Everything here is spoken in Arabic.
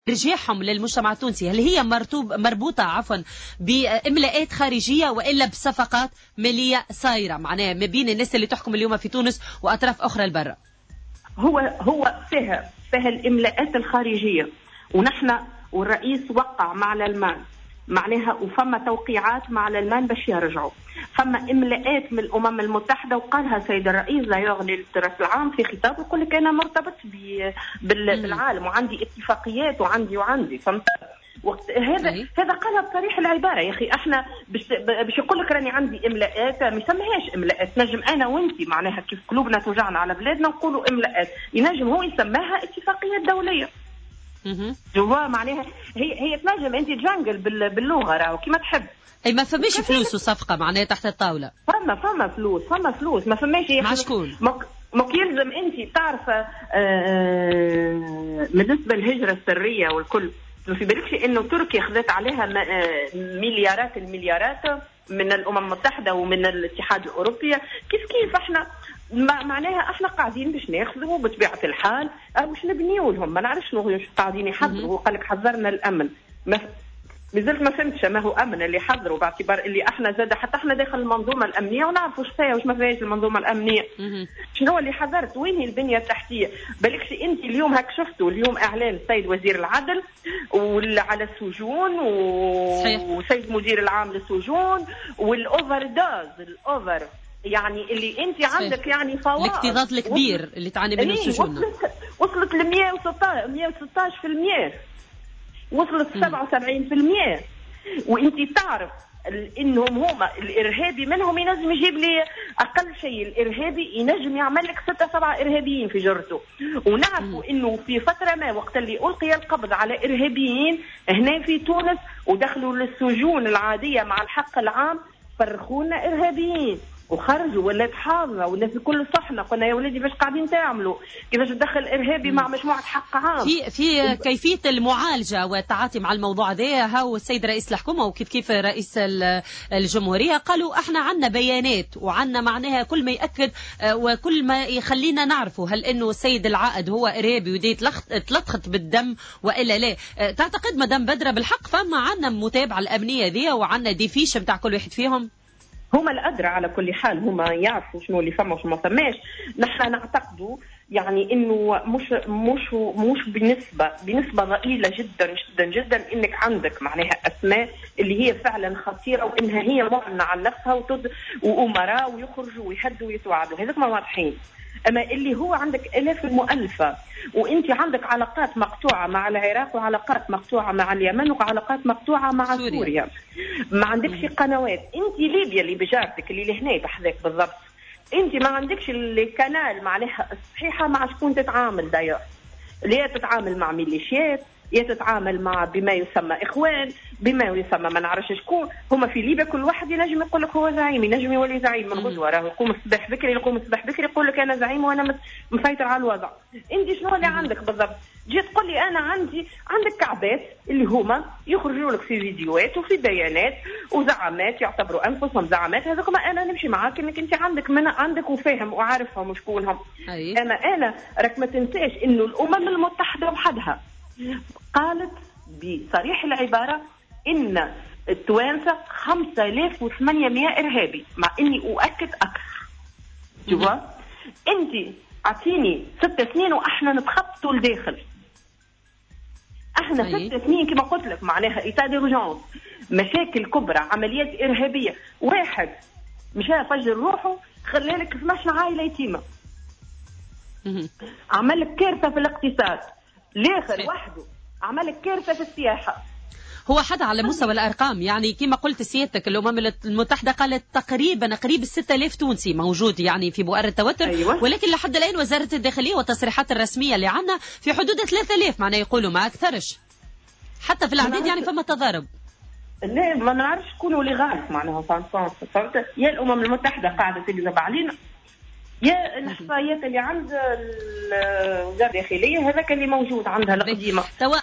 ترجيحهم للمجتمع التونسي هل هي مربوطة بإملاءات خارجية وإلا بصفقات مالية صايرة معناها ما بين الناس اللي تحكم اليوم في تونس وأطراف أخرى البرة؟ هو فيها الإملاءات الخارجية، ونحن والرئيس وقع مع الألمان معناها، وفما توقيعات مع الألمان باش يرجعوا. فما إملاءات من الأمم المتحدة وقالها سيد الرئيس لا يغني للتراث العام في خطاب، يقول لك أنا مرتبط بالعالم وعندي اتفاقيات وعندي فهمت. وقت هذا قالها بصريح العبارة يا أخي. احنا باش يقول لك راني عندي إملاءات، ما يسميهاش إملاءات. نجم أنا وأنتي معناها كيف قلوبنا توجعنا على بلادنا نقولوا إملاءات، ينجم هو يسماها اتفاقيات دولية. جوا معناها هي تنجم انت تجنجل باللغه راهو كيما تحب. اي ما فماش فلوس وصفقه معناها تحت الطاوله. فما فلوس ما فماش يا مع شكون؟ مك يلزم انت تعرف بالنسبه للهجره السريه والكل. ما في بالكش انه تركيا خذت عليها مليارات المليارات من الامم المتحده ومن الاتحاد الاوروبي. كيف احنا معناها احنا قاعدين باش ناخذوا بطبيعه الحال باش نبنيوا لهم. ما نعرفش شنو قاعدين يحضروا. قال لك حذرنا الامن، مازلت ما فهمتش ما هو امن اللي حضروا، باعتبار اللي احنا زاد حتى احنا داخل المنظومه الامنيه ونعرفوا ايش فيها واش ما فيهاش المنظومه الامنيه. شنو اللي حذرت؟ وين هي البنيه التحتيه؟ بالكش انت اليوم هاك شفتوا اليوم اعلان السيد وزير العدل على السجون وسيد مدير العام للسجون والاوفر الاوفر يعني اللي انت عندك يعني فوائد الاكتظاظ الكبير اللي تعاني منه السجون وصلت ل 116%، وصلت 77%. وانت تعرف انهم هما الارهابي منهم ينجم يجيب لي اقل شيء، الارهابي ينجم يعمل لك 6-7 ارهابيين في جرته. ونعرفوا انه في فتره ما وقت اللي القي القبض على ارهابيين هنا في تونس ودخلوا للسجون العاديه مع الحق العام، فرخونا ارهابيين وخرجوا ولات حاضره والناس الكل صحنا. قلنا يا ولادي باش قاعدين تعملوا كيفاش تدخل ارهابي مع مجموعه حق عام. في كيفيه المعالجه والتعاطي مع الموضوع هذا. هاو السيد رئيس الحكومه وكيف رئيس الجمهوريه قالوا احنا عندنا بيانات وعندنا معناها كل ما ياكد وكل ما يخلينا نعرفوا هل انه السيد العائد هو ارهابي ودي تلطخت بالدم والا لا. تعتقد مدام بدره بالحق فما عندنا متابعه الامنيه ذي وعندنا دي فيش نتاع كل واحد فيهم؟ هما الأدرى على كل حال، هما يعرفوا شنو اللي فما وشنو ما فماش. نحن نعتقدوا يعني انه مش بنسبه ضئيله جدا جدا جدا انك عندك معناها اسماء اللي هي فعلا خطيره وانها هي معلنه عن نفسها وامراء ويخرجوا ويهدوا ويتوعدوا، هذوك ما واضحين. اما اللي هو عندك الاف المؤلفه وانت عندك علاقات مقطوعه مع العراق وعلاقات مقطوعه مع اليمن وعلاقات مقطوعه مع سوريا. ما عندكش قنوات. انت ليبيا اللي بجارتك اللي لهنا بحذاك بالضبط، انت ما عندكش القناه معناها الصحيحه مع شكون تتعامل داير. اللي تتعامل مع ميليشيات، تتعامل مع بما يسمى اخوان، بما يسمى ما نعرفش شكون. هما في ليبيا كل واحد ينجم يقول لك هو زعيم، ينجم يولي زعيم من غدوه. راه يقوم الصباح بكري يقول لك انا زعيم وانا مسيطر على الوضع. انت شنو اللي عندك بالضبط؟ جيت تقول لي انا عندك كعبات اللي هما يخرجوا لك في فيديوهات وفي بيانات وزعامات يعتبروا انفسهم زعامات. هذوك ما انا نمشي معاك انك انت عندك وفاهم وعارفهم وشكونهم. انا راك ما تنساش انه الامم المتحده وحدها قالت بصريح العباره ان التوانسه 5800 ارهابي، مع اني اؤكد اكثر. جوا انت اعطيني 6 سنين واحنا نتخطوا لداخل. احنا 6 سنين كما قلت لك معناها ايتا ديرجونس، مشاكل كبرى، عمليات ارهابيه. واحد مشى فجر روحه خلى لك 12 عائله يتيمه، عمل لك كارثه في الاقتصاد. الاخر وحده عمل لك كارثه في السياحه. هو حدا على مستوى الأرقام يعني كما قلت سيادتك الأمم المتحدة قالت تقريبا قريب 6000 تونسي موجود يعني في بؤر التوتر. أيوة. ولكن لحد الآن وزارة الداخلية والتصريحات الرسمية اللي عندنا في حدود 3000 معناه يقولوا ما أكثرش. حتى في الأعداد يعني فما تضارب. لا ما نعرفش شكون اللي غالط معناها فهمت. يا الأمم المتحدة قاعدة تكذب علينا يا الإحصائيات اللي عند وزارة الداخلية هذاك اللي موجود عندها القديمة.